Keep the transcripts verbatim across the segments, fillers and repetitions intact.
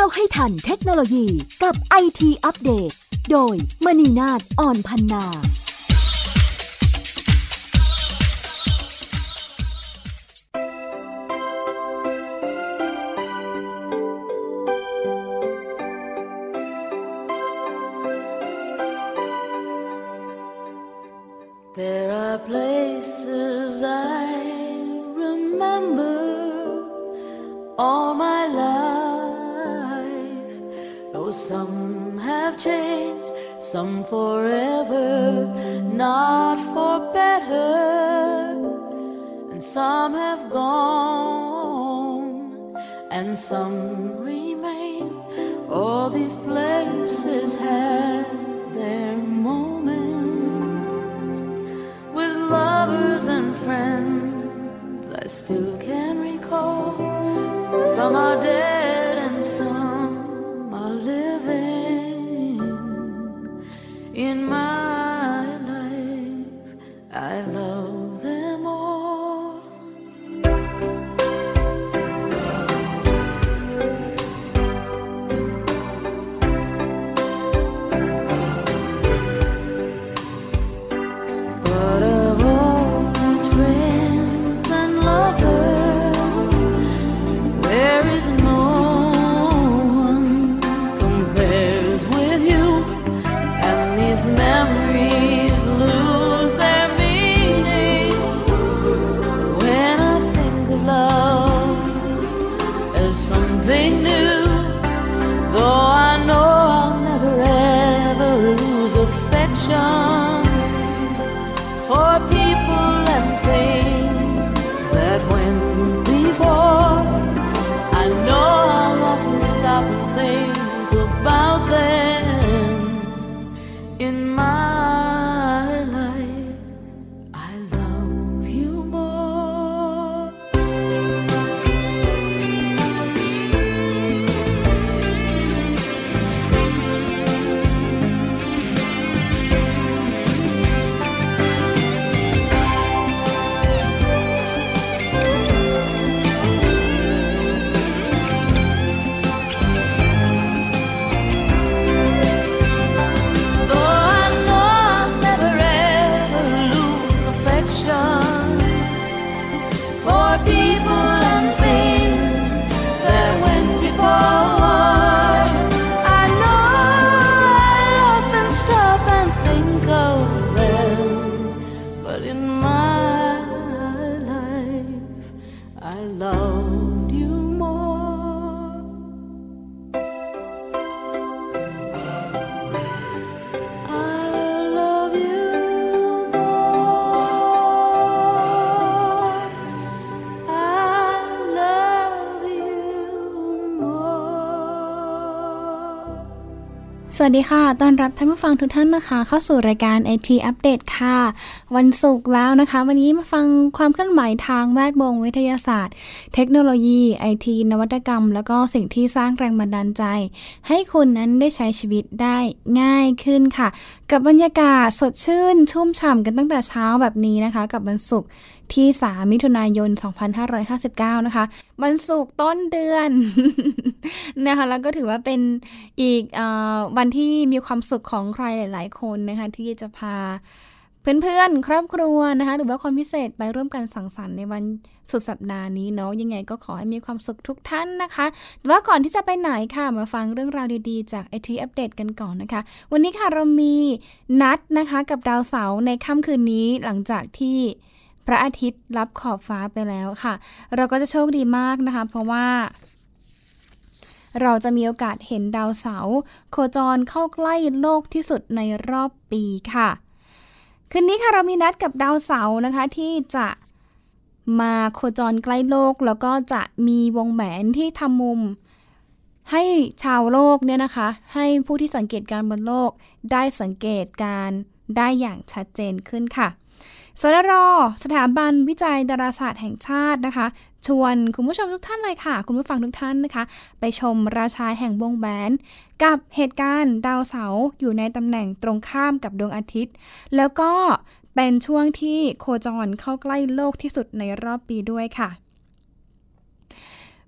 าให้ทันเทคโนโลยีกับ ไอ ที อัปเดตโดยมณีนาฏ อ่อนพันนา There are places I remember all my life, though some have changed, some forever, not for better, and some have gone, and some remain. All these places had their moments with lovers and friends I still can recall. Some are dead and some are living. In my life, I love them all. But of all these friends and lovers, there is no one compares with you, and these memories lose their meaning when I think of love as something new. Though I know I'll never ever lose affection for people and things that went before, I know I'll often stop and think about them. In my life, I love you more. Though I know I'll never ever lose affection for people and things that went before, I know I'll often stop and think of them. But in my life, I loved you more. I love you more. I love you more. สวัสดีค่ะต้อนรับท่านผู้ฟังทุกท่านนะคะเข้าสู่รายการ ไอ ที อัปเดตค่ะ วันศุกร์แล้วนะคะ วันนี้มาฟังความเคลื่อนไหวทางแวดวงวิทยาศาสตร์ เทคโนโลยี ไอ ที นวัตกรรม แล้วก็สิ่งที่สร้างแรงบันดาลใจ ให้คุณนั้นได้ใช้ชีวิตได้ง่ายขึ้นค่ะ กับบรรยากาศสดชื่นชุ่มฉ่ำกันตั้งแต่เช้าแบบนี้นะคะ กับวันศุกร์ที่สามมิถุนายนสองพันห้าร้อยห้าสิบเก้านะคะวันศุกร์ต้นเดือน นะคะแล้วก็ถือว่าเป็นอีกเอ่อวันที่มีความสุขของใครหลายๆคนนะคะที่จะพาเพื่อนๆครอบครัวนะคะหรือว่าคนพิเศษไปร่วมกันสังสรรค์ในวันสุดสัปดาห์นี้เนาะยังไงก็ขอให้มีความสุขทุกท่านนะคะแต่ว่าก่อนที่จะไปไหนค่ะมาฟังเรื่องราวดีๆจาก ไอ ที อัปเดตกันก่อนนะคะวันนี้ค่ะเรามีนัดนะคะกับดาวเสาร์ในค่ำคืนนี้หลังจากที่พระอาทิตย์ลับขอบฟ้าไปแล้วค่ะเราก็จะโชคดีมากนะคะเพราะว่าเราจะมีโอกาสเห็นดาวเสาร์โคจรเข้าใกล้โลกที่สุดในรอบปีค่ะคืนนี้ค่ะเรามีนัดกับดาวเสาร์นะคะที่จะมาโคจรใกล้โลกแล้วก็จะมีวงแหวนที่ทำมุมให้ชาวโลกเนี่ยนะคะให้ผู้ที่สังเกตการณ์บนโลกได้สังเกตการณ์ได้อย่างชัดเจนขึ้นค่ะสดรสถาบันวิจัยดาราศาสตร์แห่งชาตินะคะชวนคุณผู้ชมทุกท่านเลยค่ะคุณผู้ฟังทุกท่านนะคะไปชมราชาแห่งวงแหวนกับเหตุการณ์ดาวเสาร์อยู่ในตำแหน่งตรงข้ามกับดวงอาทิตย์แล้วก็เป็นช่วงที่โคจรเข้าใกล้โลกที่สุดในรอบปีด้วยค่ะ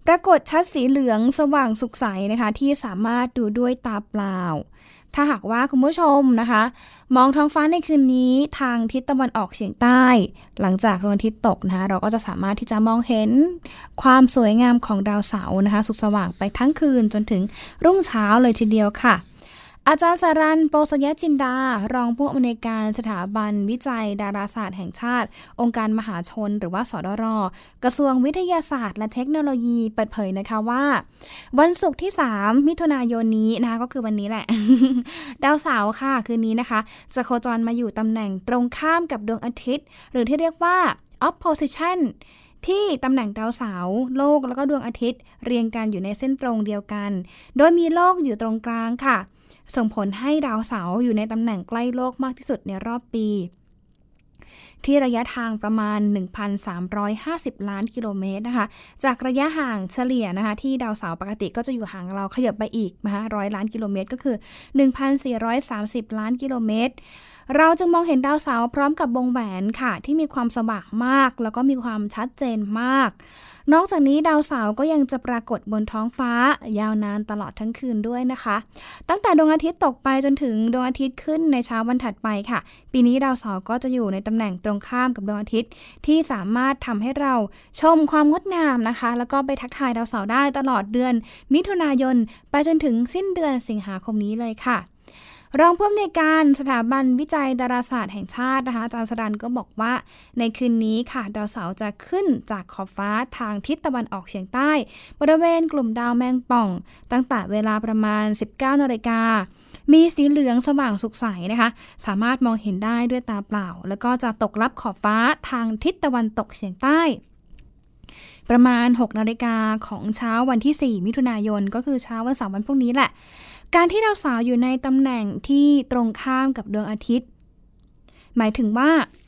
ปรากฏชัดสีเหลืองสว่างสุขใสนะคะที่สามารถดูด้วยตาเปล่าถ้าหากว่าคุณผู้ชมนะคะมองท้องฟ้าในคืนนี้ทางทิศตะวันออกเฉียงใต้หลังจากดวงอาทิตย์ตกนะคะเราก็จะสามารถที่จะมองเห็นความสวยงามของดาวเสาร์นะคะสุขสว่างไปทั้งคืนจนถึงรุ่งเช้าเลยทีเดียวค่ะอาจารย์สรัญ โปสยจินดารองผู้อำนวยการสถาบันวิจัยดาราศาสตร์แห่งชาติองค์การมหาชนหรือว่าสดร.กระทรวงวิทยาศาสตร์และเทคโนโลยีเปิดเผยนะคะว่าวันศุกร์ที่สามมิถุนายนนี้นะคะก็คือวันนี้แหละ ดาวเสาร์ค่ะคืนนี้นะคะจะโคจรมาอยู่ตำแหน่งตรงข้ามกับดวงอาทิตย์หรือที่เรียกว่า oppositionที่ตำแหน่งดาวเสาร์โลกแล้วก็ดวงอาทิตย์เรียงกันอยู่ในเส้นตรงเดียวกันโดยมีโลกอยู่ตรงกลางค่ะส่งผลให้ดาวเสาร์อยู่ในตำแหน่งใกล้โลกมากที่สุดในรอบปีที่ระยะทางประมาณ หนึ่งพันสามร้อยห้าสิบ ล้านกิโลเมตรนะคะจากระยะห่างเฉลี่ยนะคะที่ดาวเสาร์ปกติก็จะอยู่ห่างเราขยับไปอีกนะคะร้อยล้านกิโลเมตรก็คือ หนึ่งพันสี่ร้อยสามสิบ ล้านกิโลเมตรเราจึงมองเห็นดาวเสาร์พร้อมกับวงแหวนค่ะที่มีความสว่างมากแล้วก็มีความชัดเจนมากนอกจากนี้ดาวเสาร์ก็ยังจะปรากฏบนท้องฟ้ายาวนานตลอดทั้งคืนด้วยนะคะตั้งแต่ดวงอาทิตย์ตกไปจนถึงดวงอาทิตย์ขึ้นในเช้าวันถัดไปค่ะปีนี้ดาวเสาร์ก็จะอยู่ในตำแหน่งตรงข้ามกับดวงอาทิตย์ที่สามารถทำให้เราชมความงดงามนะคะแล้วก็ไปทักทายดาวเสาร์ได้ตลอดเดือนมิถุนายนไปจนถึงสิ้นเดือนสิงหาคมนี้เลยค่ะรองผู้อำนวยการสถาบันวิจัยดาราศาสตร์แห่งชาตินะคะอาจารย์สรัญก็บอกว่าในคืนนี้ค่ะดาวเสาร์จะขึ้นจากขอบฟ้าทางทิศตะวันออกเฉียงใต้บริเวณกลุ่มดาวแมงป่องตั้งแต่เวลาประมาณ สิบเก้านาฬิกามีสีเหลืองสว่างสุขใสนะคะสามารถมองเห็นได้ด้วยตาเปล่าแล้วก็จะตกลับขอบฟ้าทางทิศตะวันตกเฉียงใต้ประมาณ หกนาฬิกาของเช้าวันที่สี่มิถุนายนก็คือเช้าวันเสาร์วันพรุ่งนี้แหละการที่ดาวเสาร์อยู่ในตำแหน่งที่ตรงข้ามกับดวงอาทิตย์หมายถึงว่า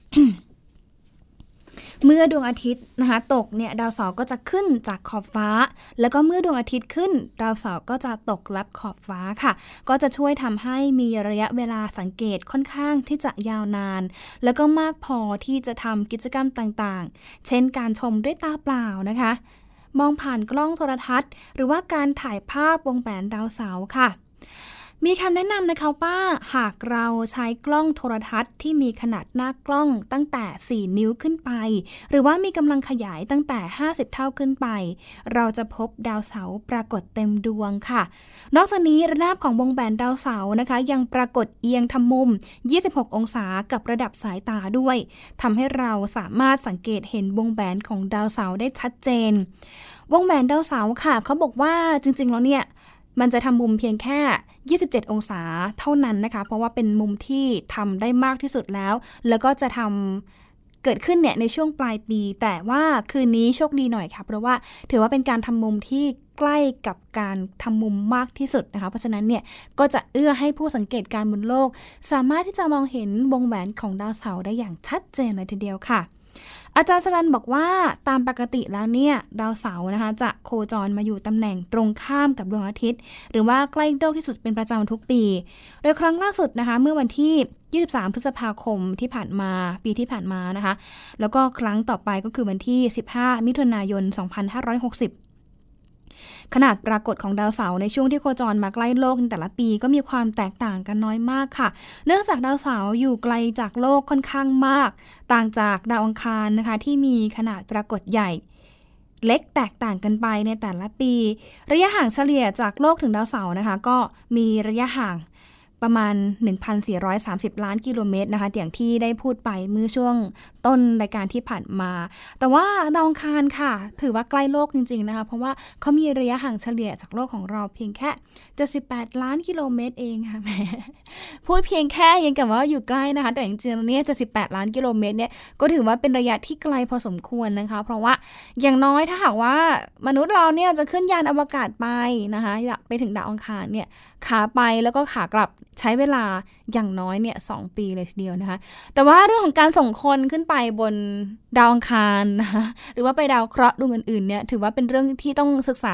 เมื่อดวงอาทิตย์นะคะตกเนี่ยดาวเสาร์ก็จะขึ้นจากขอบฟ้าแล้วก็เมื่อดวงอาทิตย์ขึ้นดาวเสาร์ก็จะตกลับขอบฟ้าค่ะก็จะช่วยทำให้มีระยะเวลาสังเกตค่อนข้างที่จะยาวนานแล้วก็มากพอที่จะทำกิจกรรมต่างๆเช่นการชมด้วยตาเปล่านะคะมองผ่านกล้องโทรทัศน์หรือว่าการถ่ายภาพวงแหวนดาวเสาร์ค่ะมีคำแนะนำนะคะว่าหากเราใช้กล้องโทรทัศน์ที่มีขนาดหน้ากล้องตั้งแต่สี่นิ้วขึ้นไปหรือว่ามีกำลังขยายตั้งแต่ห้าสิบเท่าขึ้นไปเราจะพบดาวเสาร์ปรากฏเต็มดวงค่ะนอกจากนี้ระนาบของวงแหวนดาวเสาร์นะคะยังปรากฏเอียงทำมุมยี่สิบหกองศากับระดับสายตาด้วยทำให้เราสามารถสังเกตเห็นวงแหวนของดาวเสาร์ได้ชัดเจนวงแหวนดาวเสาร์ค่ะเขาบอกว่าจริงๆแล้วเนี่ยมันจะทำมุมเพียงแค่ยี่สิบเจ็ดองศาเท่านั้นนะคะเพราะว่าเป็นมุมที่ทำได้มากที่สุดแล้วแล้วก็จะทำเกิดขึ้นเนี่ยในช่วงปลายปีแต่ว่าคืนนี้โชคดีหน่อยค่ะเพราะว่าถือว่าเป็นการทำมุมที่ใกล้กับการทำมุมมากที่สุดนะคะเพราะฉะนั้นเนี่ยก็จะเอื้อให้ผู้สังเกตการณ์บนโลกสามารถที่จะมองเห็นวงแหวนของดาวเสาร์ได้อย่างชัดเจนเลยทีเดียวค่ะอาจารย์สรัญบอกว่าตามปกติแล้วเนี่ยดาวเสาร์นะคะจะโคจรมาอยู่ตำแหน่งตรงข้ามกับดวงอาทิตย์หรือว่าใกล้โลกที่สุดเป็นประจำทุกปีโดยครั้งล่าสุดนะคะเมื่อวันที่ยี่สิบสามพฤษภาคมที่ผ่านมาปีที่ผ่านมานะคะแล้วก็ครั้งต่อไปก็คือวันที่สิบห้ามิถุนายนสองพันห้าร้อยหกสิบขนาดปรากฏของดาวเสาร์ในช่วงที่โคจรมาใกล้โลกในแต่ละปีก็มีความแตกต่างกันน้อยมากค่ะเนื่องจากดาวเสาร์อยู่ไกลจากโลกค่อนข้างมากต่างจากดาวอังคารนะคะที่มีขนาดปรากฏใหญ่เล็กแตกต่างกันไปในแต่ละปีระยะห่างเฉลี่ยจากโลกถึงดาวเสาร์นะคะก็มีระยะห่างประมาณ หนึ่งพันสี่ร้อยสามสิบ ล้านกิโลเมตรนะคะอย่างที่ได้พูดไปเมื่อช่วงต้นรายการที่ผ่านมาแต่ว่าดาวอังคารค่ะถือว่าใกล้โลกจริงๆนะคะเพราะว่าเขามีระยะห่างเฉลี่ยจากโลกของเราเพียงแค่เจ็ดสิบแปดล้านกิโลเมตรเองค่ะแหมพูดเพียงแค่ยังกับว่าอยู่ใกล้นะคะแต่จริงๆเนี่ยเจ็ดสิบแปดล้านกิโลเมตรเนี่ยก็ถือว่าเป็นระยะที่ไกลพอสมควรนะคะเพราะว่าอย่างน้อยถ้าหากว่ามนุษย์เราเนี่ยจะขึ้นยานอวกาศไปนะคะอยากไปถึงดาวอังคารเนี่ยขาไปแล้วก็ขากลับใช้เวลาอย่างน้อยเนี่ยสองปีเลยทีเดียวนะคะแต่ว่าเรื่องของการส่งคนขึ้นไปบนดาวอังคารนะคะหรือว่าไปดาวเคราะห์ดวงอื่นๆเนี่ยถือว่าเป็นเรื่องที่ต้องศึกษาอีก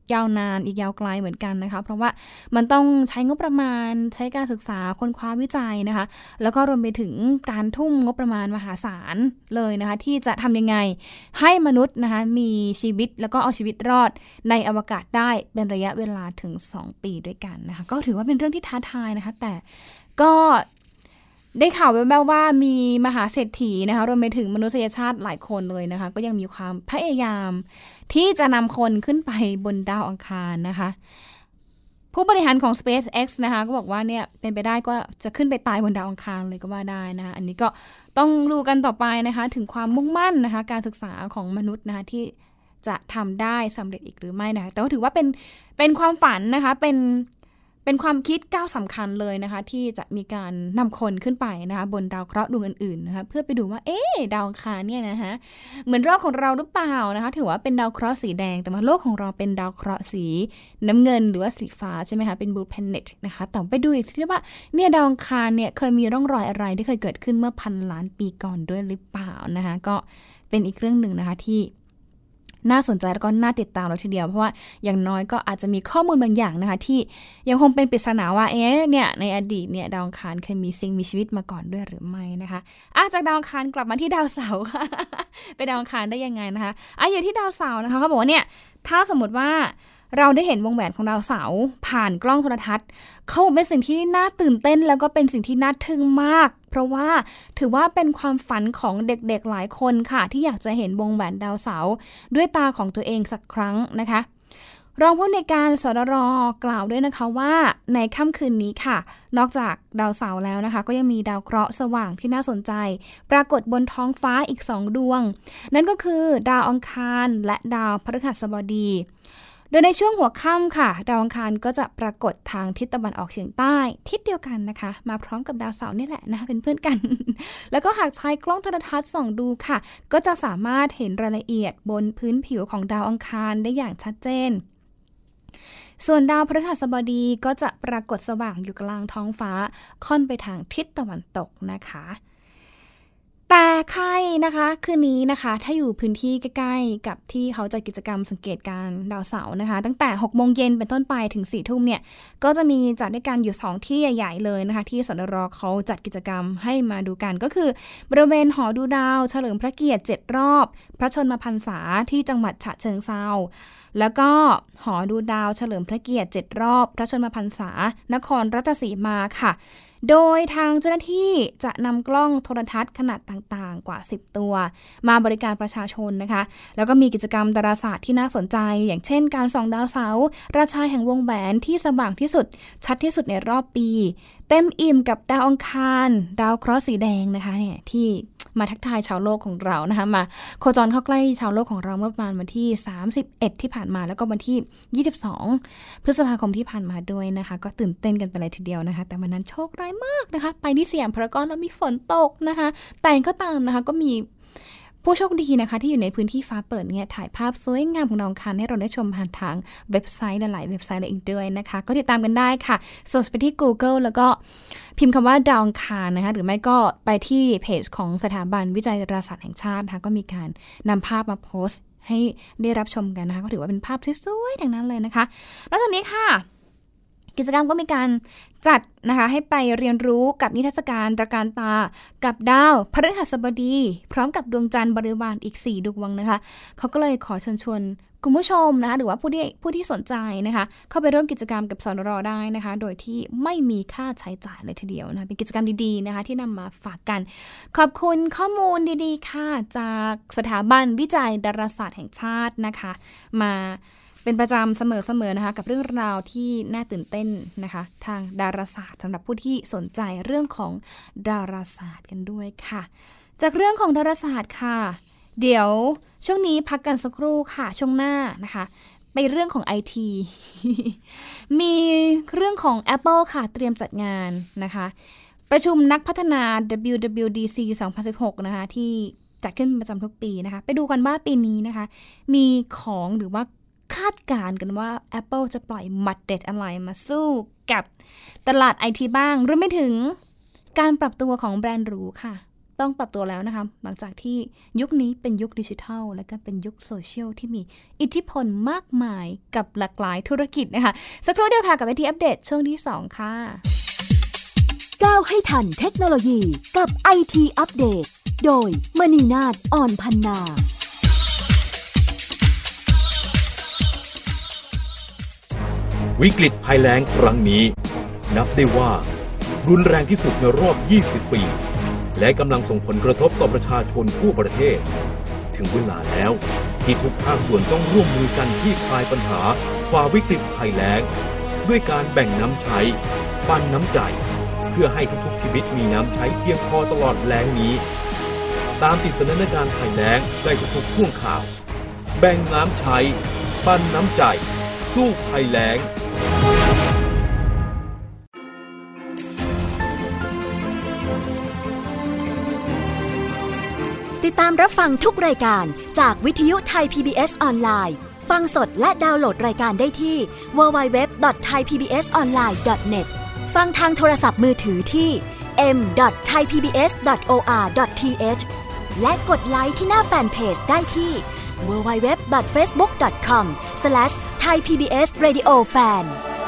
ยาวนานอีกยาวไกลเหมือนกันนะคะเพราะว่ามันต้องใช้งบประมาณใช้การศึกษาค้นคว้าวิจัยนะคะแล้วก็รวมไปถึงการทุ่มงบประมาณมหาศาลเลยนะคะที่จะทำยังไงให้มนุษย์นะคะมีชีวิตแล้วก็เอาชีวิตรอดในอวกาศได้เป็นระยะเวลาถึงสองปีด้วยกันนะคะก็ถือว่าเป็นเรื่องที่ท้าทายนะคะแต่ก็ได้ข่าวแว่วๆว่ามีมหาเศรษฐีนะคะรวมไปถึงมนุษยชาติหลายคนเลยนะคะก็ยังมีความพยายามที่จะนำคนขึ้นไปบนดาวอังคารนะคะผู้บริหารของ SpaceX นะคะก็บอกว่าเนี่ยเป็นไปได้ก็จะขึ้นไปตายบนดาวอังคารเลยก็ว่าได้นะคะอันนี้ก็ต้องดูกันต่อไปนะคะถึงความมุ่งมั่นนะคะการศึกษาของมนุษย์นะคะที่จะทำได้สำเร็จอีกหรือไม่นะคะแต่ก็ถือว่าเป็นเป็นความฝันนะคะเป็นเป็นความคิดก้าวสำคัญเลยนะคะที่จะมีการนำคนขึ้นไปนะคะบนดาวเคราะห์ดวงอื่นๆนะคะเพื่อไปดูว่าเอ๊ะดาวอังคารเนี่ยนะคะเหมือนโลกของเราหรือเปล่านะคะถือว่าเป็นดาวเคราะห์สีแดงแต่ว่าโลกของเราเป็นดาวเคราะห์สีน้ำเงินหรือว่าสีฟ้าใช่ไหมคะเป็น blue planet นะคะแต่ไปดูอีกทีว่าเนี่ยดาวอังคารเนี่ยเคยมีร่องรอยอะไรที่เคยเกิดขึ้นเมื่อพันล้านปีก่อนด้วยหรือเปล่านะคะก็เป็นอีกเรื่องหนึ่งนะคะที่น่าสนใจแล้วก็น่าติดตามเลยทีเดียวเพราะว่าอย่างน้อยก็อาจจะมีข้อมูลบางอย่างนะคะที่ยังคงเป็นปริศนาว่าเอ๊ะเนี่ยในอดีตเนี่ยดาวอังคารเคยมีสิ่งมีชีวิตมาก่อนด้วยหรือไม่นะคะอ่ะจากดาวอังคารกลับมาที่ดาวเสาร์ค่ะ ไปดาวอังคารได้ยังไงนะคะอ่ะอยู่ที่ดาวเสาร์นะคะเขาบอกว่าเนี่ยถ้าสมมติว่าเราได้เห็นวงแหวนของดาวเสาร์ผ่านกล้องโทรทัศน์เขาบอกเป็นสิ่งที่น่าตื่นเต้นแล้วก็เป็นสิ่งที่น่าทึ่งมากเพราะว่าถือว่าเป็นความฝันของเด็กๆหลายคนค่ะที่อยากจะเห็นวงแหวนดาวเสาร์ด้วยตาของตัวเองสักครั้งนะคะรองผู้อำนวยการสดร.กล่าวด้วยนะคะว่าในค่ำคืนนี้ค่ะนอกจากดาวเสาร์แล้วนะคะก็ยังมีดาวเคราะห์สว่างที่น่าสนใจปรากฏบนท้องฟ้าอีกสองดวงนั่นก็คือดาวอังคารและดาวพฤหัสบดีโดยในช่วงหัวค่ำค่ะดาวอังคารก็จะปรากฏทางทิศตะวันออกเฉียงใต้ทิศเดียวกันนะคะมาพร้อมกับดาวเสาร์นี่แหละนะคะเป็นเพื่อนกัน แล้วก็หากใช้กล้องโทรทัศน์ส่องดูค่ะก็จะสามารถเห็นรายละเอียดบนพื้นผิวของดาวอังคารได้อย่างชัดเจนส่วนดาวพฤหัสบดีก็จะปรากฏสว่างอยู่กลางท้องฟ้าค่อนไปทางทิศตะวันตกนะคะแต่ใครนะคะคืนนี้นะคะถ้าอยู่พื้นที่ใกล้ๆกับที่เขาจัดกิจกรรมสังเกตการณ์ดาวเสาร์นะคะตั้งแต่หกโมงเย็นเป็นต้นไปถึงสี่ทุ่มเนี่ยก็จะมีจัดด้วยกันอยู่สองที่ใหญ่ๆเลยนะคะที่สดร.เขาจัดกิจกรรมให้มาดูกันก็คือบริเวณหอดูดาวเฉลิมพระเกียรติเจ็ดรอบพระชนมพรรษาที่จังหวัดฉะเชิงเทราแล้วก็หอดูดาวเฉลิมพระเกียรติเจ็ดรอบพระชนมพรรษานครราชสีมาค่ะโดยทางเจ้าหน้าที่จะนำกล้องโทรทัศน์ขนาดต่างๆกว่าสิบตัวมาบริการประชาชนนะคะแล้วก็มีกิจกรรมดาราศาสตร์ที่น่าสนใจอย่างเช่นการส่องดาวเสาร์ราชาแห่งวงแหวนที่สว่างที่สุดชัดที่สุดในรอบปีเต็มอิ่มกับดาวอังคารดาวเคราะห์สีแดงนะคะเนี่ยที่มาทักทายชาวโลกของเรานะคะมาโคจรเข้าใกล้ชาวโลกของเราเมื่อประมาณวันที่สามสิบเอ็ดที่ผ่านมาแล้วก็วันที่ยี่สิบสองพฤษภาคมที่ผ่านมาด้วยนะคะก็ตื่นเต้นกันไปเลยทีเดียวนะคะแต่วันนั้นโชคร้ายมากนะคะไปที่สยามพารากอนแล้วมีฝนตกนะคะแต่ก็ตามนะคะก็มีผู้โชคดีนะคะที่อยู่ในพื้นที่ฟ้าเปิดเนี่ยถ่ายภาพสวยงามของดาวอังคารให้เราได้ชมผ่านทางเว็บไซต์หลายๆเว็บไซต์เลยอีกด้วยนะคะก็ติดตามกันได้ค่ะเสิร์ชไปที่ Google แล้วก็พิมพ์คำว่าดาวอังคารนะคะหรือไม่ก็ไปที่เพจของสถาบันวิจัยดาราศาสตร์แห่งชาตินะคะก็มีการนำภาพมาโพสต์ให้ได้รับชมกันนะคะก็ถือว่าเป็นภาพสวยๆทั้งนั้นเลยนะคะแล้วตอนนี้ค่ะกิจกรรมก็มีการจัดนะคะให้ไปเรียนรู้กับนิทรรศการตระการตากับดาวพฤหัสบดีพร้อมกับดวงจันทร์บริวารอีกสี่ดวงนะคะเขาก็เลยขอเชิญชวนคุณผู้ชมนะคะหรือว่าผู้ที่ผู้ที่สนใจนะคะเข้าไปร่วมกิจกรรมกับสนร.ได้นะคะโดยที่ไม่มีค่าใช้จ่ายเลยทีเดียวนะเป็นกิจกรรมดีๆนะคะที่นำมาฝากกันขอบคุณข้อมูลดีๆค่ะจากสถาบันวิจัยดาราศาสตร์แห่งชาตินะคะมาเป็นประจำเสมอๆนะคะกับเรื่องราวที่น่าตื่นเต้นนะคะทางดาราศาสตร์สำหรับผู้ที่สนใจเรื่องของดาราศาสตร์กันด้วยค่ะจากเรื่องของดาราศาสตร์ค่ะเดี๋ยวช่วงนี้พักกันสักครู่ค่ะช่วงหน้านะคะไปเรื่องของ ไอ ที มีเรื่องของ Apple ค่ะเตรียมจัดงานนะคะประชุมนักพัฒนา ดับเบิลยู ดับเบิลยู ดี ซี สองพันสิบหกนะคะที่จัดขึ้นประจำทุกปีนะคะไปดูกันว่าปีนี้นะคะมีของหรือว่าคาดการณ์กันว่า Apple จะปล่อยหมัดเด็ดอะไรมาสู้กับตลาด ไอ ที บ้างรวมไปถึงการปรับตัวของแบรนด์หรูค่ะต้องปรับตัวแล้วนะคะหลังจากที่ยุคนี้เป็นยุคดิจิทัลและก็เป็นยุคโซเชียลที่มีอิทธิพลมากมายกับหลากหลายธุรกิจนะคะสักครู่เดียวค่ะกับ ไอ ที อัปเดตช่วงที่สองค่ะก้าวให้ทันเทคโนโลยีกับ ไอ ที อัปเดตโดยมณีนาฏ อ่อนพันนาวิกฤตภัยแล้งครั้งนี้นับได้ว่ารุนแรงที่สุดในรอบยี่สิบปีและกำลังส่งผลกระทบต่อประชาชนทั่วประเทศถึงเวลาแล้วที่ทุกภาคส่วนต้องร่วมมือกันคลี่คลายปัญหาฝ่าวิกฤตภัยแล้งด้วยการแบ่งน้ำใช้ปันน้ำใจเพื่อให้ทุกๆชีวิตมีน้ำใช้เพียงพอตลอดแล้งนี้ตามติดสถานการณ์ภัยแล้งได้ทุกๆช่วงข่าวแบ่งน้ำใช้ปันน้ำใจสู้ภัยแล้งติดตามรับฟังทุกรายการจากวิทยุไทย พี บี เอส ออนไลน์ฟังสดและดาวน์โหลดรายการได้ที่ ดับเบิลยู ดับเบิลยู ดับเบิลยู ดอท ไทย พี บี เอส ออนไลน์ ดอท เน็ต ฟังทางโทรศัพท์มือถือที่ เอ็ม ดอท ไทย พี บี เอส ดอท โอ อาร์ ดอท ที เอช และกดไลค์ที่หน้าแฟนเพจได้ที่ ดับเบิลยู ดับเบิลยู ดับเบิลยู ดอท เฟซบุ๊ก ดอท คอม สแลช ไทย พี บี เอส เรดิโอ แฟน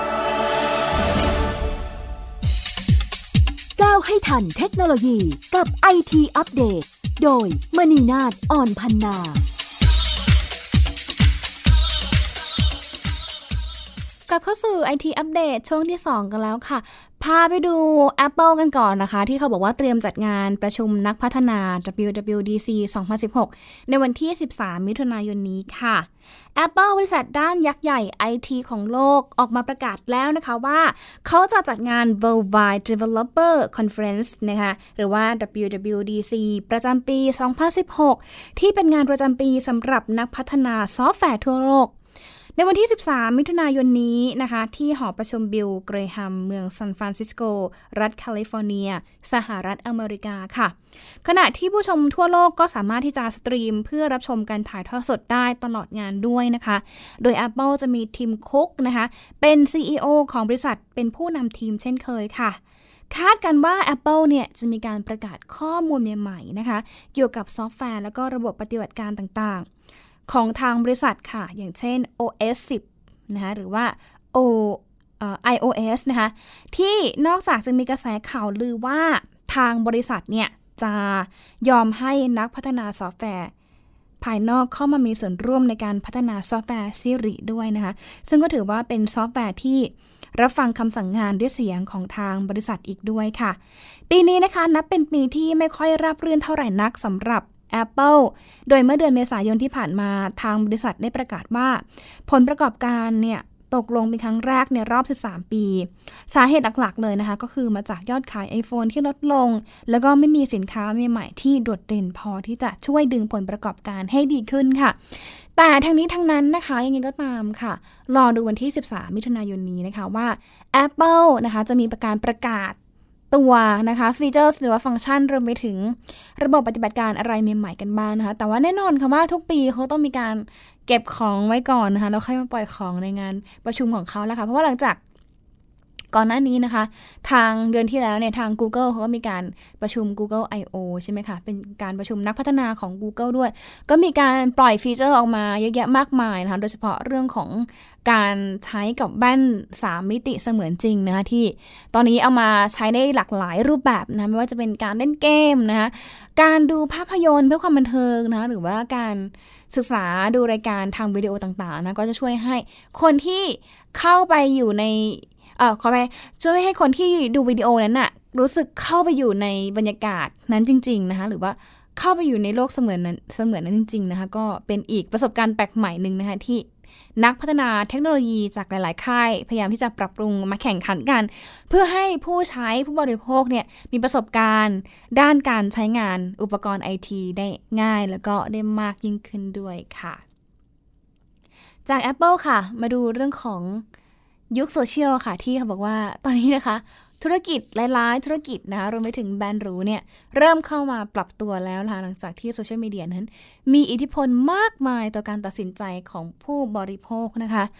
ก้าวให้ทันเทคโนโลยีกับ ไอ ที อัปเดตโดยมณีนาฏ อ่อนพันนากลับเข้าสู่ ไอ ที อัปเดตช่วงที่สองกันแล้วค่ะพาไปดู Apple กันก่อนนะคะที่เขาบอกว่าเตรียมจัดงานประชุมนักพัฒนา ดับเบิลยู ดับเบิลยู ดี ซี สองพันสิบหกในวันที่สิบสามมิถุนายนนี้ค่ะ Apple บริษัทด้านยักษ์ใหญ่ ไอ ที ของโลกออกมาประกาศแล้วนะคะว่าเขาจะจัดงาน Worldwide Developer Conference นะคะหรือว่า ดับเบิลยู ดับเบิลยู ดี ซี ประจำปี สองพันสิบหกที่เป็นงานประจำปีสำหรับนักพัฒนาซอฟต์แวร์ทั่วโลกในวันที่สิบสามมิถุนายนนี้นะคะที่หอประชุมบิลเกรแฮมเมืองซานฟรานซิสโกรัฐแคลิฟอร์เนียสหรัฐอเมริกาค่ะขณะที่ผู้ชมทั่วโลกก็สามารถที่จะสตรีมเพื่อรับชมการถ่ายทอดสดได้ตลอดงานด้วยนะคะโดย Apple จะมีทีมคุกนะคะเป็น ซี อี โอ ของบริษัทเป็นผู้นำทีมเช่นเคยค่ะคาดกันว่า Apple เนี่ยจะมีการประกาศข้อมูลใหม่ๆนะคะเกี่ยวกับซอฟต์แวร์แล้วก็ระบบปฏิบัติการต่างๆของทางบริษัทค่ะอย่างเช่น โอ เอส สิบนะคะหรือว่า O เอ่อ iOS นะคะที่นอกจากจะมีกระแสข่าวลือว่าทางบริษัทเนี่ยจะยอมให้นักพัฒนาซอฟต์แวร์ภายนอกเข้ามามีส่วนร่วมในการพัฒนาซอฟต์แวร์ Siri ด้วยนะคะซึ่งก็ถือว่าเป็นซอฟต์แวร์ที่รับฟังคำสั่งงานด้วยเสียงของทางบริษัทอีกด้วยค่ะปีนี้นะคะนับเป็นปีที่ไม่ค่อยราบรื่นเท่าไหร่นักสำหรับApple โดยเมื่อเดือนเมษายนที่ผ่านมาทางบริษัทได้ประกาศว่าผลประกอบการเนี่ยตกลงเป็นครั้งแรกในรอบสิบสามปีสาเหตุหลักๆเลยนะคะก็คือมาจากยอดขาย iPhone ที่ลดลงแล้วก็ไม่มีสินค้าใหม่ๆที่โดดเด่นพอที่จะช่วยดึงผลประกอบการให้ดีขึ้นค่ะแต่ทั้งนี้ทั้งนั้นนะคะยังไงก็ตามค่ะรอดูวันที่สิบสามมิถุนายนนี้นะคะว่า Apple นะคะจะมีการประกาศตัวนะคะฟีเจอร์หรือว่าฟังก์ชันรวมไปถึงระบบปฏิบัติการอะไรใหม่ๆกันบ้าง นะคะแต่ว่าแน่นอนค่ะว่าทุกปีเขาต้องมีการเก็บของไว้ก่อนนะคะแล้วค่อยมาปล่อยของในงานประชุมของเขาแล้วค่ะเพราะว่าหลังจากก่อนหน้านี้นะคะทางเดือนที่แล้วเนี่ยทาง Google เขาก็มีการประชุม Google ไอ โอ ใช่ไหมคะเป็นการประชุมนักพัฒนาของ Google ด้วยก็มีการปล่อยฟีเจอร์ออกมาเยอะแยะมากมายนะคะโดยเฉพาะเรื่องของการใช้กับแว่นสามมิติเสมือนจริงนะคะที่ตอนนี้เอามาใช้ได้หลากหลายรูปแบบนะไม่ว่าจะเป็นการเล่นเกมนะคะการดูภาพยนตร์เพื่อความบันเทิงนะคะหรือว่าการศึกษาดูรายการทางวิดีโอต่างๆนะก็จะช่วยให้คนที่เข้าไปอยู่ในเอ่อขอไปช่วยให้คนที่ดูวิดีโอนั้นน่ะรู้สึกเข้าไปอยู่ในบรรยากาศนั้นจริงๆนะคะหรือว่าเข้าไปอยู่ในโลกเสมือนนั้นเสมือนนั้นจริงๆนะคะก็เป็นอีกประสบการณ์แปลกใหม่นึงนะคะที่นักพัฒนาเทคโนโลยีจากหลายๆค่ายพยายามที่จะปรับปรุงมาแข่งขันกันเพื่อให้ผู้ใช้ผู้บริโภคเนี่ยมีประสบการณ์ด้านการใช้งานอุปกรณ์ ไอ ที ได้ง่ายแล้วก็ได้มากยิ่งขึ้นด้วยค่ะจาก Apple ค่ะมาดูเรื่องของยุคโซเชียลค่ะที่เขาบอกว่าตอนนี้นะคะธุรกิจหลายๆธุรกิจนะคะรวมไปถึงแบรนด์หรูเนี่ยเริ่มเข้ามาปรับตัวแล้วนะคะหลังจากที่โซเชียลมีเดียนั้นมีอิทธิพลมากมายต่อการตัดสินใจของผู้บริโภคนะคะ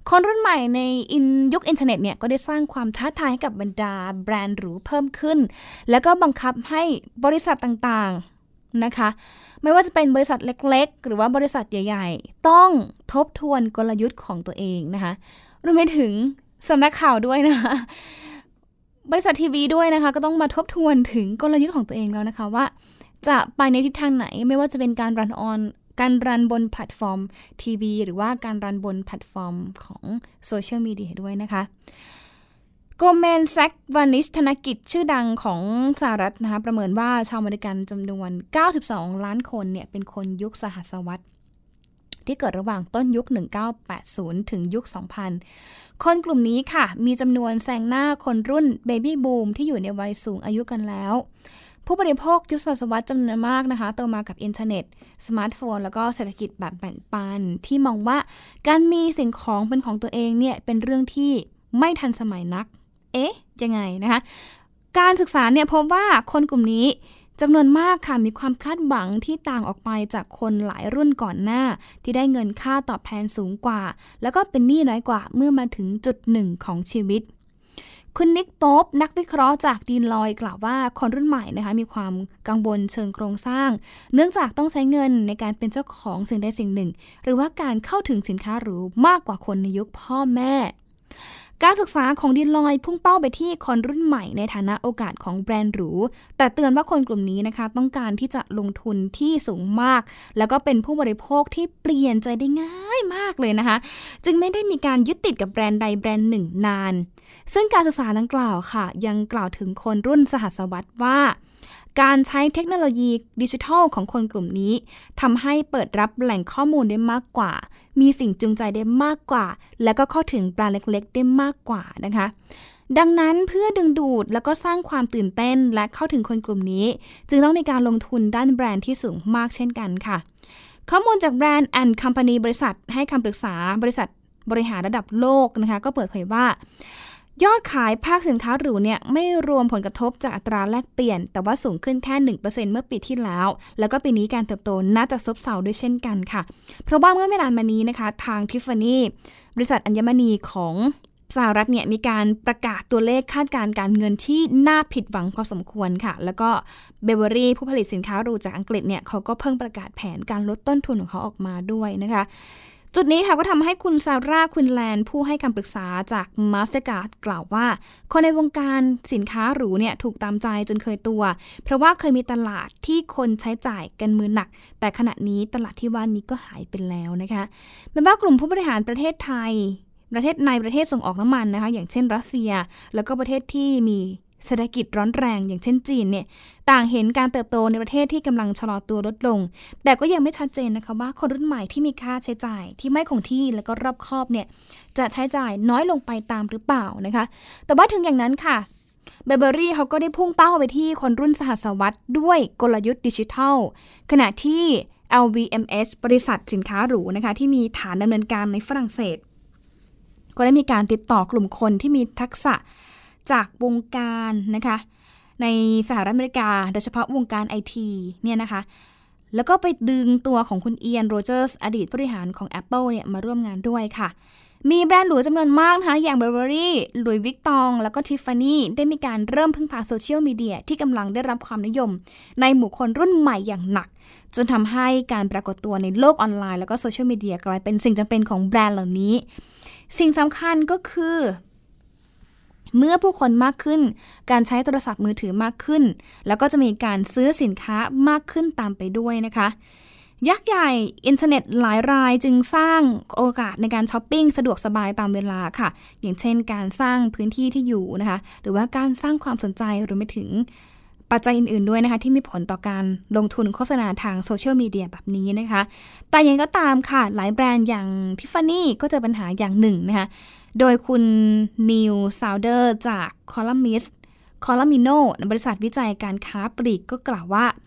คนรุ่นใหม่ในยุคอินเทอร์เน็ตเนี่ยก็ได้สร้างความท้าทายให้กับบรรดาแบรนด์หรูเพิ่มขึ้นแล้วก็บังคับให้บริษัทต่างๆนะคะไม่ว่าจะเป็นบริษัทเล็กๆหรือว่าบริษัทใหญ่ๆต้องทบทวนกลยุทธ์ของตัวเองนะคะรวมไปถึงสำนักข่าวด้วยนะคะบริษัททีวีด้วยนะคะก็ต้องมาทบทวนถึงกลยุทธ์ของตัวเองแล้วนะคะว่าจะไปในทิศทางไหนไม่ว่าจะเป็นการรันออนการรันบนแพลตฟอร์มทีวีหรือว่าการรันบนแพลตฟอร์มของโซเชียลมีเดียด้วยนะคะโกลแมนแซกวานิชธนกิจชื่อดังของสหรัฐนะคะประเมินว่าชาวอเมริกันจำนวนเก้าสิบสองล้านคนเนี่ยเป็นคนยุคสหัสวรรษที่เกิดระหว่างต้นยุคหนึ่งพันเก้าร้อยแปดสิบถึงยุคสองพันคนกลุ่มนี้ค่ะมีจำนวนแซงหน้าคนรุ่นเบบี้บูมที่อยู่ในวัยสูงอายุกันแล้วผู้บริโภคยุคศตวรรษจำนวนมากนะคะโตมากับอินเทอร์เน็ตสมาร์ทโฟนแล้วก็เศรษฐกิจแบบแบ่งปันที่มองว่าการมีสิ่งของเป็นของตัวเองเนี่ยเป็นเรื่องที่ไม่ทันสมัยนักเอ๊ะยังไงนะคะการศึกษาเนี่ยพบว่าคนกลุ่มนี้จำนวนมากค่ะมีความคาดหวังที่ต่างออกไปจากคนหลายรุ่นก่อนหน้าที่ได้เงินค่าตอบแทนสูงกว่าแล้วก็เป็นหนี้น้อยกว่าเมื่อมาถึงจุดหนึ่งของชีวิตคุณนิกโป๊ปนักวิเคราะห์จากดีลอยกล่าวว่าคนรุ่นใหม่นะคะมีความกังวลเชิงโครงสร้างเนื่องจากต้องใช้เงินในการเป็นเจ้าของสิ่งใดสิ่งหนึ่งหรือว่าการเข้าถึงสินค้าหรูมากกว่าคนในยุคพ่อแม่การศึกษาของดีลอยพุ่งเป้าไปที่คนรุ่นใหม่ในฐานะโอกาสของแบรนด์หรูแต่เตือนว่าคนกลุ่มนี้นะคะต้องการที่จะลงทุนที่สูงมากแล้วก็เป็นผู้บริโภคที่เปลี่ยนใจได้ง่ายมากเลยนะคะจึงไม่ได้มีการยึดติดกับแบรนด์ใดแบรนด์หนึ่งนานซึ่งการศึกษาดังกล่าวค่ะยังกล่าวถึงคนรุ่นสหัสวรรษว่าการใช้เทคโนโลยีดิจิทัลของคนกลุ่มนี้ทำให้เปิดรับแหล่งข้อมูลได้มากกว่ามีสิ่งจูงใจได้มากกว่าและก็เข้าถึงปลาเล็กๆได้มากกว่านะคะดังนั้นเพื่อดึงดูดแล้วก็สร้างความตื่นเต้นและเข้าถึงคนกลุ่มนี้จึงต้องมีการลงทุนด้านแบรนด์ที่สูงมากเช่นกันค่ะข้อมูลจากแบรนด์ and Company บริษัทให้คำปรึกษาบริษัทบริหารระดับโลกนะคะก็เปิดเผยว่ายอดขายภาคสินค้าหรูเนี่ยไม่รวมผลกระทบจากอัตราแลกเปลี่ยนแต่ว่าสูงขึ้นแค่ หนึ่งเปอร์เซ็นต์ เมื่อปีที่แล้วแล้วก็ปีนี้การเติบโตน่าจะซบเซาด้วยเช่นกันค่ะเพราะว่าเมื่อไม่นานมานี้นะคะทาง Tiffany บริษัทอัญมณีของสหรัฐเนี่ยมีการประกาศตัวเลขคาดการณ์การเงินที่น่าผิดหวังพอสมควรค่ะแล้วก็เบเวอรี่ผู้ผลิตสินค้าหรูจากอังกฤษเนี่ยเขาก็เพิ่งประกาศแผนการลดต้นทุนของเขาออกมาด้วยนะคะจุดนี้ค่ะก็ทำให้คุณซาร่าควินแลนด์ผู้ให้คำปรึกษาจาก Mastercard กล่าวว่าคนในวงการสินค้าหรูเนี่ยถูกตามใจจนเคยตัวเพราะว่าเคยมีตลาดที่คนใช้จ่ายกันมือหนักแต่ขณะนี้ตลาดที่ว่านี้ก็หายไปแล้วนะคะแม้ว่ากลุ่มผู้บริหารประเทศไทยประเทศในประเทศส่งออกน้ำมันนะคะอย่างเช่นรัสเซียแล้วก็ประเทศที่มีเศรษฐกิจร้อนแรงอย่างเช่นจีนเนี่ยต่างเห็นการเติบโตในประเทศที่กำลังชะลอตัวลดลงแต่ก็ยังไม่ชัดเจนนะคะว่าคนรุ่นใหม่ที่มีค่าใช้จ่ายที่ไม่คงที่แล้วก็รอบคอบเนี่ยจะใช้จ่ายน้อยลงไปตามหรือเปล่านะคะแต่ว่าถึงอย่างนั้นค่ะเบเบอรี่เขาก็ได้พุ่งเป้าไปที่คนรุ่นสหัสวรรษด้วยกลยุทธ์ดิจิทัลขณะที่ แอล วี เอ็ม เอส บริษัทสินค้าหรูนะคะที่มีฐานดำเนินการในฝรั่งเศสก็ได้มีการติดต่อกลุ่มคนที่มีทักษะจากวงการนะคะในสหรัฐอเมริกาโดยเฉพาะวงการ ไอ ที เนี่ยนะคะแล้วก็ไปดึงตัวของคุณเอียนโรเจอร์สอดีตผู้บริหารของ Apple เนี่ยมาร่วมงานด้วยค่ะมีแบรนด์หรูจำนวนมากนะคะอย่าง Burberry หลุยส์วิกตองแล้วก็ Tiffany ได้มีการเริ่มพึ่งพาโซเชียลมีเดียที่กำลังได้รับความนิยมในหมู่คนรุ่นใหม่อย่างหนักจนทำให้การปรากฏตัวในโลกออนไลน์แล้วก็โซเชียลมีเดียกลายเป็นสิ่งจำเป็นของแบรนด์เหล่านี้สิ่งสำคัญก็คือเมื่อผู้คนมากขึ้นการใช้โทรศัพท์มือถือมากขึ้นแล้วก็จะมีการซื้อสินค้ามากขึ้นตามไปด้วยนะคะยักษ์ใหญ่อินเทอร์เน็ตหลายรายจึงสร้างโอกาสในการช้อปปิ้งสะดวกสบายตามเวลาค่ะอย่างเช่นการสร้างพื้นที่ที่อยู่นะคะหรือว่าการสร้างความสนใจรวมไปถึงปัจจัยอื่นๆด้วยนะคะที่มีผลต่อการลงทุนโฆษณาทางโซเชียลมีเดียแบบนี้นะคะแต่อย่างก็ตามค่ะหลายแบรนด์อย่าง Tiffany ก็เจอปัญหาอย่างหนึ่งนะคะโดยคุณนิวซาวเดอร์จากคอลัมนิสต์คอลัมมิโนบริษัทวิจัยการค้าปลีกก็กล่าวว่า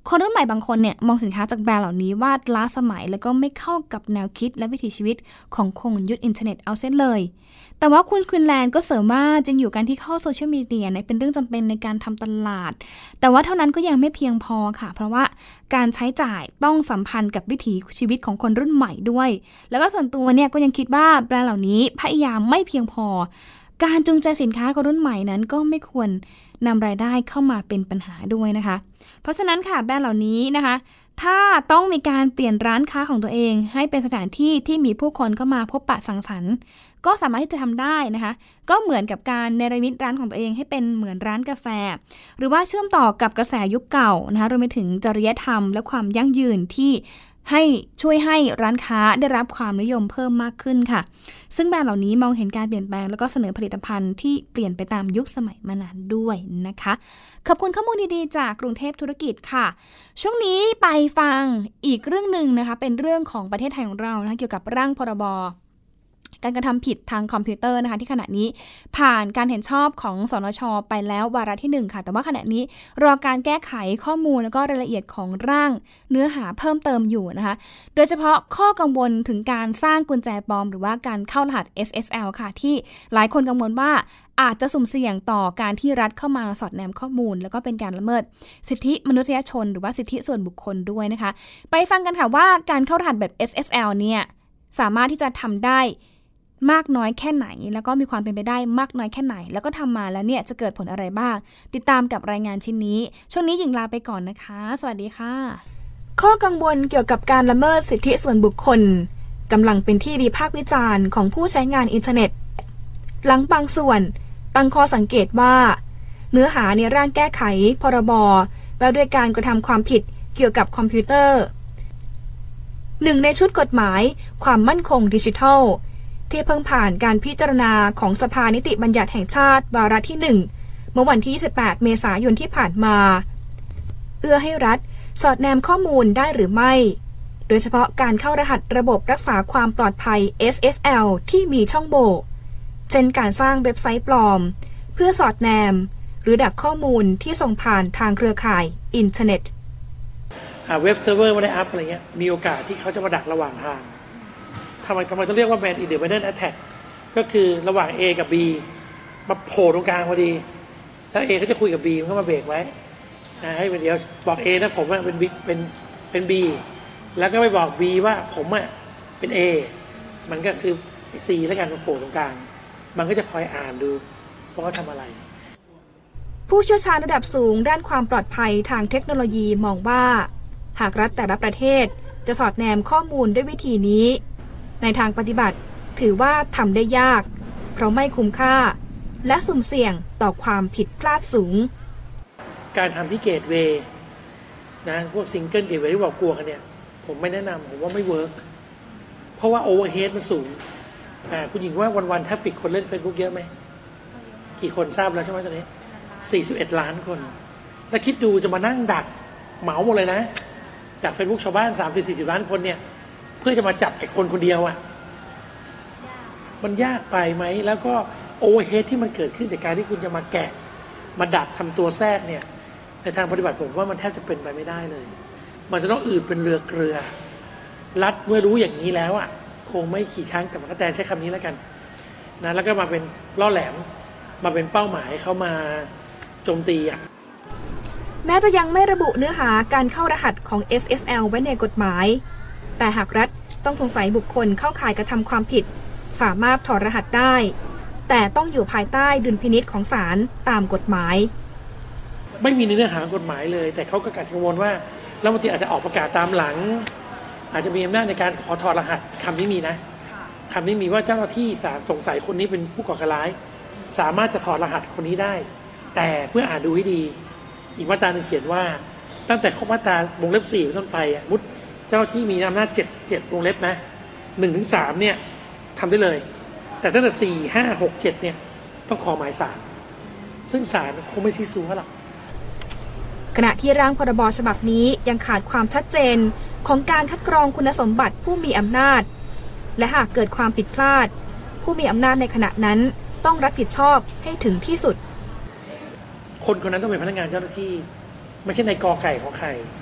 คนรุ่นใหม่บางคนเนี่ยมองสินค้าจากแบรนด์เหล่านี้ว่าล้าสมัยแล้วก็ไม่เข้ากับแนวคิดและวิถีชีวิตของคนยุคอินเทอร์เน็ตเอาเส้นเลยแต่ว่าคุณควินแลนด์ก็เสริมว่าจริงอยู่การที่เข้าโซเชียลมีเดียเนี่ยเป็นเรื่องจำเป็นในการทำตลาดแต่ว่าเท่านั้นก็ยังไม่เพียงพอค่ะเพราะว่าการใช้จ่ายต้องสัมพันธ์กับวิถีชีวิตของคนรุ่นใหม่ด้วยแล้วก็ส่วนตัวเนี่ยก็ยังคิดว่าแบรนด์เหล่านี้พยายามไม่เพียงพอการจูงใจสินค้าคนรุ่นใหม่นั้นก็ไม่ควรนำรายได้เข้ามาเป็นปัญหาด้วยนะคะเพราะฉะนั้นค่ะแบรนด์เหล่านี้นะคะถ้าต้องมีการเปลี่ยนร้านค้าของตัวเองให้เป็นสถานที่ที่มีผู้คนเข้ามาพบปะสังสรรค์ก็สามารถที่จะทำได้นะคะก็เหมือนกับการเนรมิตร้านของตัวเองให้เป็นเหมือนร้านกาแฟหรือว่าเชื่อมต่อกับกระแสยุคเก่านะคะรวมไปถึงจริยธรรมและความยั่งยืนที่ให้ช่วยให้ร้านค้าได้รับความนิยมเพิ่มมากขึ้นค่ะซึ่งแบรนด์เหล่านี้มองเห็นการเปลี่ยนแปลงแล้วก็เสนอผลิตภัณฑ์ที่เปลี่ยนไปตามยุคสมัยมานานด้วยนะคะขอบคุณข้อมูลดีๆจากกรุงเทพธุรกิจค่ะช่วงนี้ไปฟังอีกเรื่องนึงนะคะเป็นเรื่องของประเทศไทยของเรานะคะเกี่ยวกับร่างพรบการกระทำผิดทางคอมพิวเตอร์นะคะที่ขณะนี้ผ่านการเห็นชอบของสนช.ไปแล้ววาระที่หนึ่งค่ะแต่ว่าขณะนี้รอการแก้ไขข้อมูลแล้วก็รายละเอียดของร่างเนื้อหาเพิ่มเติมอยู่นะคะโดยเฉพาะข้อกังวลถึงการสร้างกุญแจปลอมหรือว่าการเข้ารหัส เอส เอส แอล ค่ะที่หลายคนกังวลว่าอาจจะสุ่มเสี่ยงต่อการที่รัฐเข้ามาสอดแนมข้อมูลแล้วก็เป็นการละเมิดสิทธิมนุษยชนหรือว่าสิทธิส่วนบุคคลด้วยนะคะไปฟังกันค่ะว่าการเข้ารหัสแบบ เอส เอส แอล เนี่ยสามารถที่จะทำได้มากน้อยแค่ไหนแล้วก็มีความเป็นไปได้มากน้อยแค่ไหนแล้วก็ทำมาแล้วเนี่ยจะเกิดผลอะไรบ้างติดตามกับรายงานชิ้นนี้ช่วงนี้หญิงลาไปก่อนนะคะสวัสดีค่ะข้อกังวลเกี่ยวกับการละเมิดสิทธิส่วนบุคคลกำลังเป็นที่วิพากษ์วิจารณ์ของผู้ใช้งานอินเทอร์เน็ตหลังบางส่วนตั้งข้อสังเกตว่าเนื้อหาในร่างแก้ไขพรบว่าด้วยการกระทำความผิดเกี่ยวกับคอมพิวเตอร์หนึ่งในชุดกฎหมายความมั่นคงดิจิทัลที่เพิ่งผ่านการพิจารณาของสภานิติบัญญัติแห่งชาติวาระที่หนึ่งเมื่อวันที่ยี่สิบแปดเมษายนที่ผ่านมาเอื้อให้รัฐสอดแนมข้อมูลได้หรือไม่โดยเฉพาะการเข้ารหัสระบบรักษาความปลอดภัย เอส เอส แอล ที่มีช่องโหว่เช่นการสร้างเว็บไซต์ปลอมเพื่อสอดแนมหรือดักข้อมูลที่ส่งผ่านทางเครือข่ายอินเทอร์เน็ตเว็บเซิร์ฟเวอร์ไม่ได้อัพอะไรเงี้ยมีโอกาสที่เขาจะมาดักระหว่างทางทำไมทำไมต้องเรียกว่า Man Independent Attack ก็คือระหว่าง A กับ B มาโผล่ตรงกลางพอดีแล้ว A เขาจะคุยกับ B มันก็มาเบรกไว้นะให้เดี๋ยวบอก A นะผมเป็นเป็นเป็น B แล้วก็ไปบอก B ว่าผมอ่ะเป็น A มันก็คือ C แล้วกันมาโผล่ตรงกลางมันก็จะคอยอ่านดูว่าเขาทำอะไรผู้เชี่ยวชาญระดับสูงด้านความปลอดภัยทางเทคโนโลยีมองว่าหากรัฐแต่ละประเทศจะสอดแนมข้อมูลด้วยวิธีนี้ในทางปฏิบัติถือว่าทำได้ยากเพราะไม่คุ้มค่าและสุ่มเสี่ยงต่อความผิดพลาดสูงการทำที่เกตเวย์นะพวกซิงเกิลเกตเวย์ที่บอกกลัวกันเนี่ยผมไม่แนะนำผมว่าไม่เวิร์กเพราะว่าโอเวอร์เฮดมันสูงอ่าคุณหญิงว่าวันๆทราฟฟิกคนเล่น Facebook เยอะไหมกี่คนทราบแล้วใช่ไหมตอนนี้สี่สิบเอ็ดล้านคนแล้วคิดดูจะมานั่งดักเหมาหมดเลยนะจาก Facebook ชาวบ้าน สามสิบถึงสี่สิบล้านคนเนี่ยเพื่อจะมาจับไอ้คนคนเดียวอ่ะมันยากไปไหมแล้วก็โอเวอร์เฮดที่มันเกิดขึ้นจากการที่คุณจะมาแกะมาดักทำตัวแทรกเนี่ยในทางปฏิบัติผมว่ามันแทบจะเป็นไปไม่ได้เลยมันจะต้องอืดเป็นเรือเกลือรัฐเมื่อรู้อย่างนี้แล้วอ่ะคงไม่ขี่ช้างแต่มันก็แตนใช้คำนี้แล้วกันนะแล้วก็มาเป็นล่อแหลมมาเป็นเป้าหมายเขามาโจมตีอ่ะแม้จะยังไม่ระบุเนื้อหาการเข้ารหัสของ เอส เอส แอล ไว้ในกฎหมายแต่หากรัฐต้องสงสัยบุคคลเข้าข่ายกระทำความผิดสามารถถอดรหัสได้แต่ต้องอยู่ภายใต้ดุลพินิจของศาลตามกฎหมายไม่มีในเนื้อหากฎหมายเลยแต่เขาก็กังวลว่ารัฐมนตรีอาจจะออกประกาศตามหลังอาจจะมีอำนาจในการขอถอดรหัสคำนี้มีนะคำนี้มีว่าเจ้าหน้าที่ศาลสงสัยคนนี้เป็นผู้ก่อการร้ายสามารถจะถอดรหัสคนนี้ได้แต่เพื่ออ่านดูให้ดีอีกมาตราหนึ่งเขียนว่าตั้งแต่ข้อมาตราวงเล็บสี่เป็นต้นไปอ่ะมุดเจ้าหน้าที่มีอำนาจเจ็ดเจ็ดวงเล็บนะหนึ่งถึงสามเนี่ยทำได้เลยแต่ตั้งแต่สี่ห้าหกเจ็ดเนี่ยต้องขอหมายศาลซึ่งศาลคงไม่ซีซัวหรอกขณะที่ร่างพรบฉบับนี้ยังขาดความชัดเจนของการคัดกรองคุณสมบัติผู้มีอำนาจและหากเกิดความผิดพลาดผู้มีอำนาจในขณะนั้นต้องรับผิดชอบให้ถึงที่สุดคนคนนั้นต้องเป็นพนักงานเจ้าหน้าที่ไม่ใช่ในกอไก่ของใคร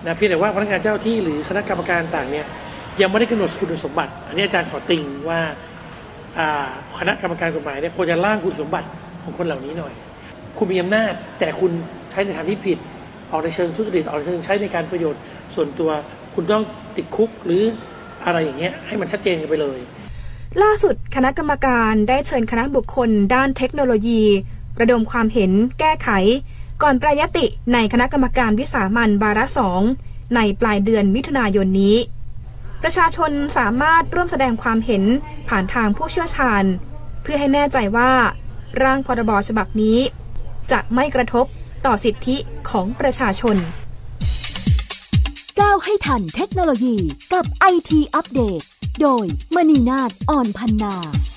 นะเพียงแต่ว่าพนักงานเจ้าที่หรือคณะกรรมการต่างเนี่ยยังไม่ได้กำหนดคุณสมบัติอันนี้อาจารย์ขอติงว่าคณะกรรมการกฎหมายเนี่ยควรจะร่างคุณสมบัติของคนเหล่านี้หน่อยคุณมีอำนาจแต่คุณใช้ในทางที่ผิดออกในเชิงทุจริตออกในเชิงใช้ในการประโยชน์ส่วนตัวคุณต้องติดคุกหรืออะไรอย่างเงี้ยให้มันชัดเจนกันไปเลยล่าสุดคณะกรรมการได้เชิญคณะบุคคลด้านเทคโนโลยีระดมความเห็นแก้ไขก่อนประยติในคณะกรรมการวิสามัญวาระสองในปลายเดือนมิถุนายนนี้ประชาชนสามารถร่วมแสดงความเห็นผ่านทางผู้เชี่ยวชาญเพื่อให้แน่ใจว่าร่างพรบฉบับนี้จะไม่กระทบต่อสิทธิของประชาชนก้าวให้ทันเทคโนโลยีกับ ไอ ที อัปเดตโดยมณีนาฏ อ่อนพันนา